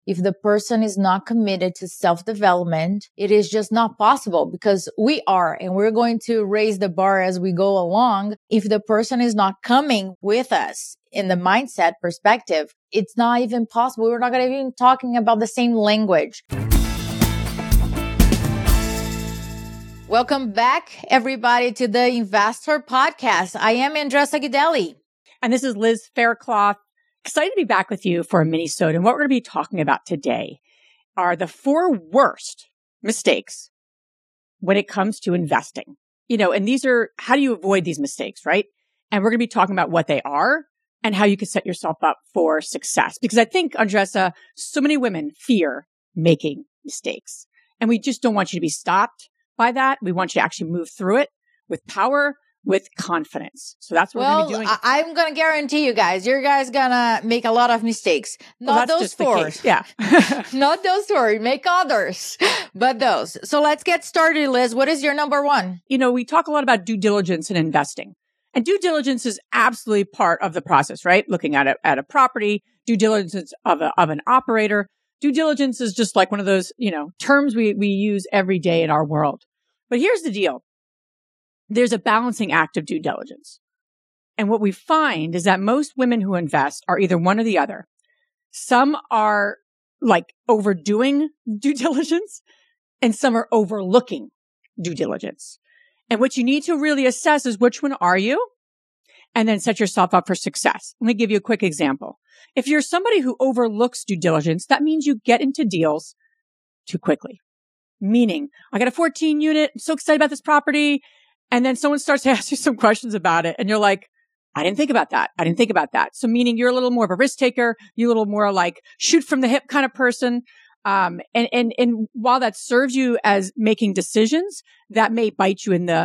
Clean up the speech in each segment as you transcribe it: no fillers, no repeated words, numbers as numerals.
If the person is not committed to self-development, it is just not possible because we are, and we're going to raise the bar as we go along. If the person is not coming with us in the mindset perspective, it's not even possible. We're not going to be talking about the same language. Welcome back, everybody, to the Investor Podcast. I am Andressa Guidelli. And this is Liz Faircloth. Excited to be back with you for a mini-sode. And what we're going to be talking about today are the 4 worst mistakes when it comes to investing. And these are, how do you avoid these mistakes, right? And we're going to be talking about what they are and how you can set yourself up for success. Because I think, Andressa, so many women fear making mistakes. And we just don't want you to be stopped by that. We want you to actually move through it with power, with confidence. So that's what we're going to be doing. I'm going to guarantee you guys going to make a lot of mistakes. Not those 4. Yeah. Not those 4. Make others, but those. So let's get started, Liz. What is your number 1? We talk a lot about due diligence in investing. And due diligence is absolutely part of the process, right? Looking at a property, due diligence of an operator. Due diligence is just like one of those, terms we use every day in our world. But here's the deal. There's a balancing act of due diligence. And what we find is that most women who invest are either one or the other. Some are like overdoing due diligence and some are overlooking due diligence. And what you need to really assess is which one are you? And then set yourself up for success. Let me give you a quick example. If you're somebody who overlooks due diligence, that means you get into deals too quickly. Meaning, I got a 14 unit, I'm so excited about this property. And then someone starts to ask you some questions about it. And you're like, I didn't think about that. So meaning you're a little more of a risk taker. You're a little more like shoot from the hip kind of person. And while that serves you as making decisions, that may bite you in the,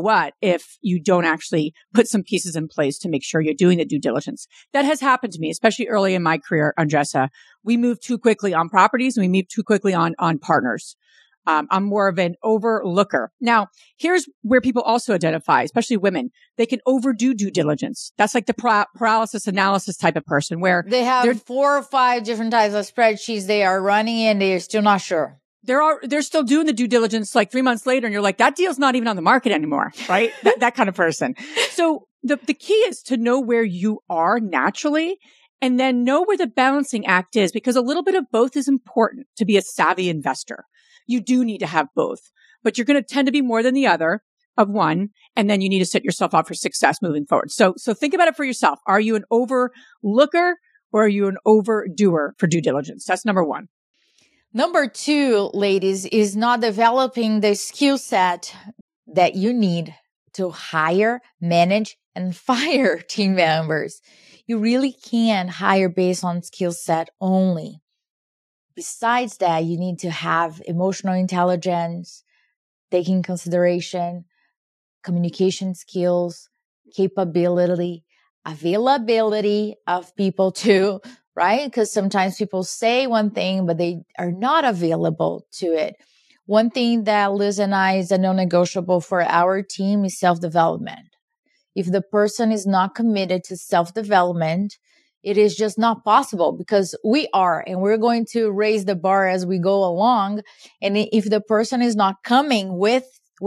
if you don't actually put some pieces in place to make sure you're doing the due diligence. That has happened to me, especially early in my career, Andressa. We moved too quickly on properties and we moved too quickly on partners. I'm more of an overlooker. Now, here's where people also identify, especially women. They can overdo due diligence. That's like the paralysis analysis type of person where they have 4 or 5 different types of spreadsheets they are running and they're still not sure. They're still doing the due diligence like 3 months later and you're like, that deal's not even on the market anymore, right? that kind of person. So the key is to know where you are naturally and then know where the balancing act is because a little bit of both is important to be a savvy investor. You do need to have both, but you're going to tend to be more than the other of one. And then you need to set yourself up for success moving forward. So think about it for yourself. Are you an overlooker or are you an overdoer for due diligence? That's number 1. Number 2, ladies, is not developing the skill set that you need to hire, manage, and fire team members. You really can hire based on skill set only. Besides that, you need to have emotional intelligence, taking consideration, communication skills, capability, availability of people too, right? Because sometimes people say one thing, but they are not available to it. One thing that Liz and I is a non-negotiable for our team is self-development. If the person is not committed to self-development, it is just not possible because we are, and we're going to raise the bar as we go along. And if the person is not coming with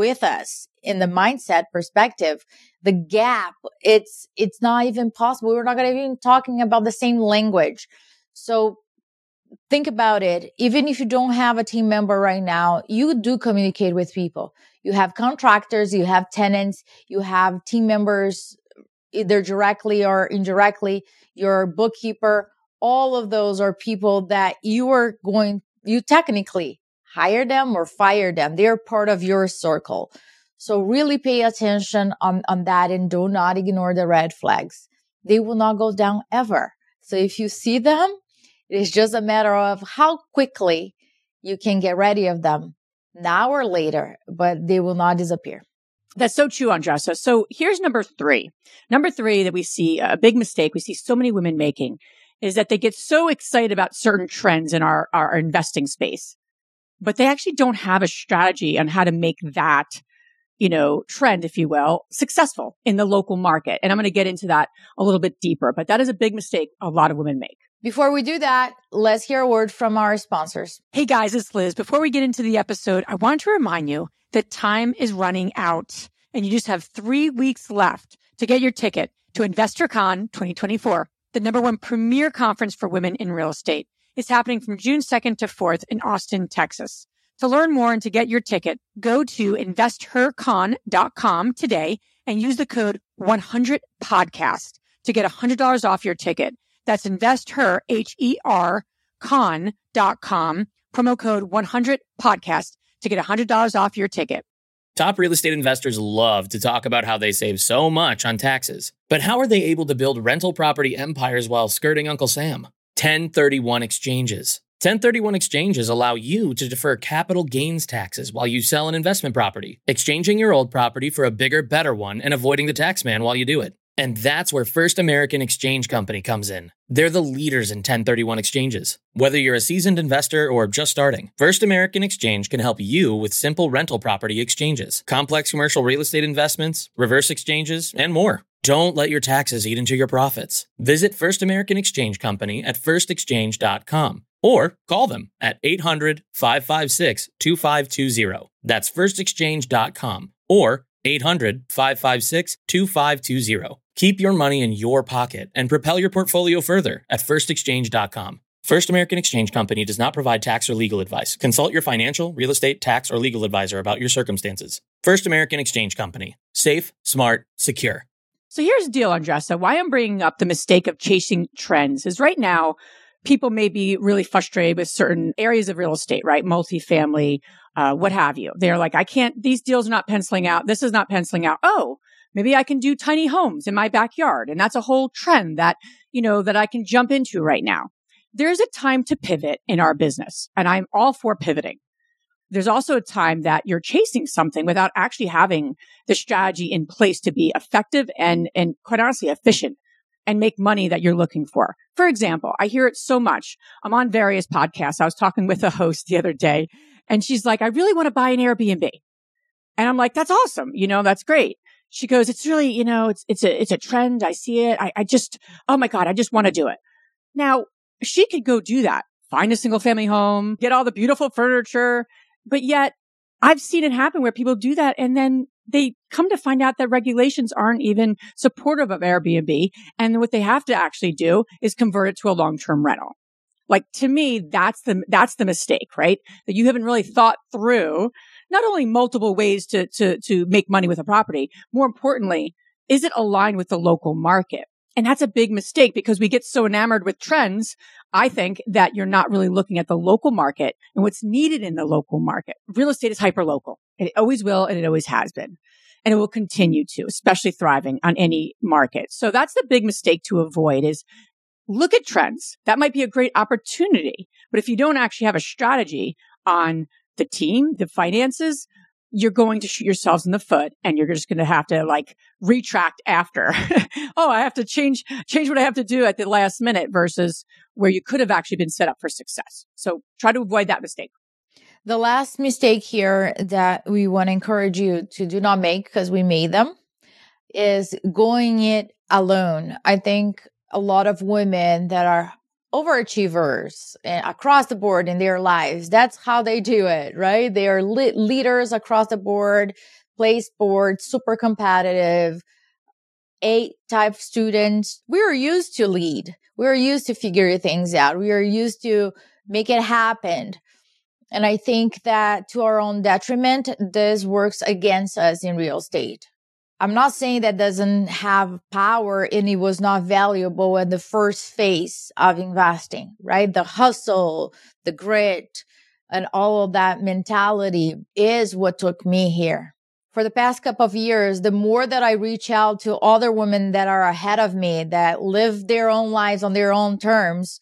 us in the mindset perspective, the gap, it's not even possible. We're not going to be talking about the same language. So think about it. Even if you don't have a team member right now, you do communicate with people. You have contractors, you have tenants, you have team members, either directly or indirectly, your bookkeeper. All of those are people that you technically hire them or fire them. They're part of your circle. So really pay attention on that and do not ignore the red flags. They will not go down ever. So if you see them, it is just a matter of how quickly you can get rid of them, now or later, but they will not disappear. That's so true, Andressa. So here's number 3. Number 3 that we see, a big mistake we see so many women making is that they get so excited about certain trends in our investing space, but they actually don't have a strategy on how to make that, trend, if you will, successful in the local market. And I'm going to get into that a little bit deeper, but that is a big mistake a lot of women make. Before we do that, let's hear a word from our sponsors. Hey guys, it's Liz. Before we get into the episode, I want to remind you that time is running out and you just have 3 weeks left to get your ticket to InvestorCon 2024, the #1 premier conference for women in real estate. It's happening from June 2nd to 4th in Austin, Texas. To learn more and to get your ticket, go to investhercon.com today and use the code 100podcast to get $100 off your ticket. That's InvestHer, HER, con.com, promo code 100podcast to get $100 off your ticket. Top real estate investors love to talk about how they save so much on taxes. But how are they able to build rental property empires while skirting Uncle Sam? 1031 exchanges. 1031 exchanges allow you to defer capital gains taxes while you sell an investment property, exchanging your old property for a bigger, better one and avoiding the tax man while you do it. And that's where First American Exchange Company comes in. They're the leaders in 1031 exchanges. Whether you're a seasoned investor or just starting, First American Exchange can help you with simple rental property exchanges, complex commercial real estate investments, reverse exchanges, and more. Don't let your taxes eat into your profits. Visit First American Exchange Company at firstexchange.com or call them at 800-556-2520. That's firstexchange.com or 800-556-2520. Keep your money in your pocket and propel your portfolio further at firstexchange.com. First American Exchange Company does not provide tax or legal advice. Consult your financial, real estate, tax, or legal advisor about your circumstances. First American Exchange Company. Safe, smart, secure. So here's the deal, Andressa. Why I'm bringing up the mistake of chasing trends is right now, people may be really frustrated with certain areas of real estate, right? Multifamily, what have you. They're like, these deals are not penciling out. This is not penciling out. Oh, maybe I can do tiny homes in my backyard. And that's a whole trend that, that I can jump into right now. There's a time to pivot in our business, and I'm all for pivoting. There's also a time that you're chasing something without actually having the strategy in place to be effective and quite honestly efficient and make money that you're looking for. For example, I hear it so much. I'm on various podcasts. I was talking with a host the other day and she's like, I really want to buy an Airbnb. And I'm like, that's awesome. That's great. She goes, it's really, it's a trend. I see it. I just, oh my God, I just want to do it. Now she could go do that, find a single family home, get all the beautiful furniture. But yet I've seen it happen where people do that and then they come to find out that regulations aren't even supportive of Airbnb. And what they have to actually do is convert it to a long-term rental. Like to me, that's the mistake, right? That you haven't really thought through not only multiple ways to make money with a property, more importantly, is it aligned with the local market? And that's a big mistake because we get so enamored with trends. I think that you're not really looking at the local market and what's needed in the local market. Real estate is hyper-local. It always will, and it always has been. And it will continue to, especially thriving on any market. So that's the big mistake to avoid is look at trends. That might be a great opportunity. But if you don't actually have a strategy on the team, the finances, you're going to shoot yourselves in the foot and you're just going to have to retract after. Oh, I have to change what I have to do at the last minute versus where you could have actually been set up for success. So try to avoid that mistake. The last mistake here that we want to encourage you to do not make because we made them is going it alone. I think a lot of women that are overachievers across the board in their lives, that's how they do it, right? They are leaders across the board, play sports, super competitive, A-type students. We are used to lead. We are used to figure things out. We are used to make it happen. And I think that to our own detriment, this works against us in real estate. I'm not saying that doesn't have power and it was not valuable in the first phase of investing, right? The hustle, the grit, and all of that mentality is what took me here. For the past couple of years, the more that I reach out to other women that are ahead of me, that live their own lives on their own terms,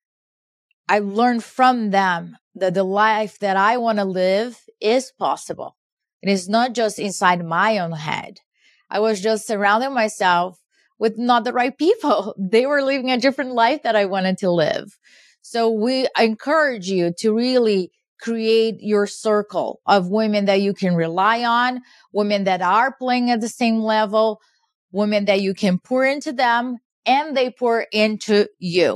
I learned from them that the life that I want to live is possible. It is not just inside my own head. I was just surrounding myself with not the right people. They were living a different life that I wanted to live. So I encourage you to really create your circle of women that you can rely on, women that are playing at the same level, women that you can pour into them and they pour into you.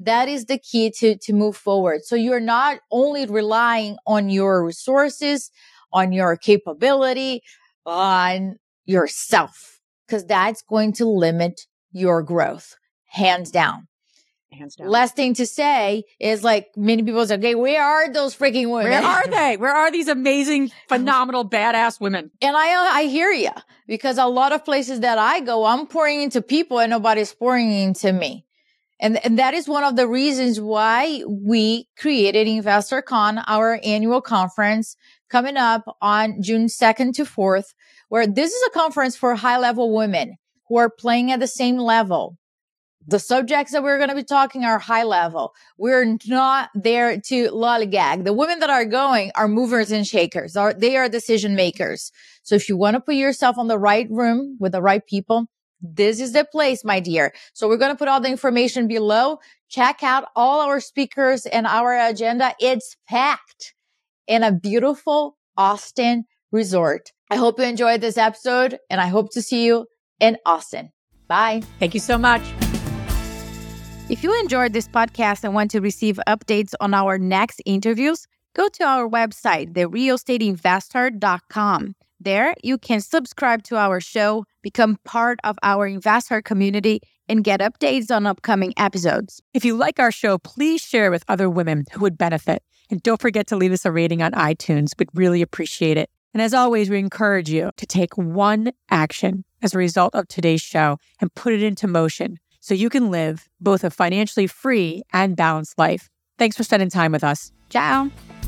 That is the key to move forward. So you're not only relying on your resources, on your capability, on yourself, because that's going to limit your growth, hands down. Hands down. Last thing to say is like many people say, okay, where are those freaking women? Where are they? Where are these amazing, phenomenal, badass women? And I hear you, because a lot of places that I go, I'm pouring into people and nobody's pouring into me. And that is one of the reasons why we created InvestorCon, our annual conference coming up on June 2nd to 4th, where this is a conference for high-level women who are playing at the same level. The subjects that we're going to be talking are high level. We're not there to lollygag. The women that are going are movers and shakers. They are decision makers. So if you want to put yourself on the right room with the right people, this is the place, my dear. So we're going to put all the information below. Check out all our speakers and our agenda. It's packed in a beautiful Austin resort. I hope you enjoyed this episode, and I hope to see you in Austin. Bye. Thank you so much. If you enjoyed this podcast and want to receive updates on our next interviews, go to our website, therealestateinvestor.com. There, you can subscribe to our show, become part of our investor community, and get updates on upcoming episodes. If you like our show, please share with other women who would benefit. And don't forget to leave us a rating on iTunes. We'd really appreciate it. And as always, we encourage you to take one action as a result of today's show and put it into motion so you can live both a financially free and balanced life. Thanks for spending time with us. Ciao.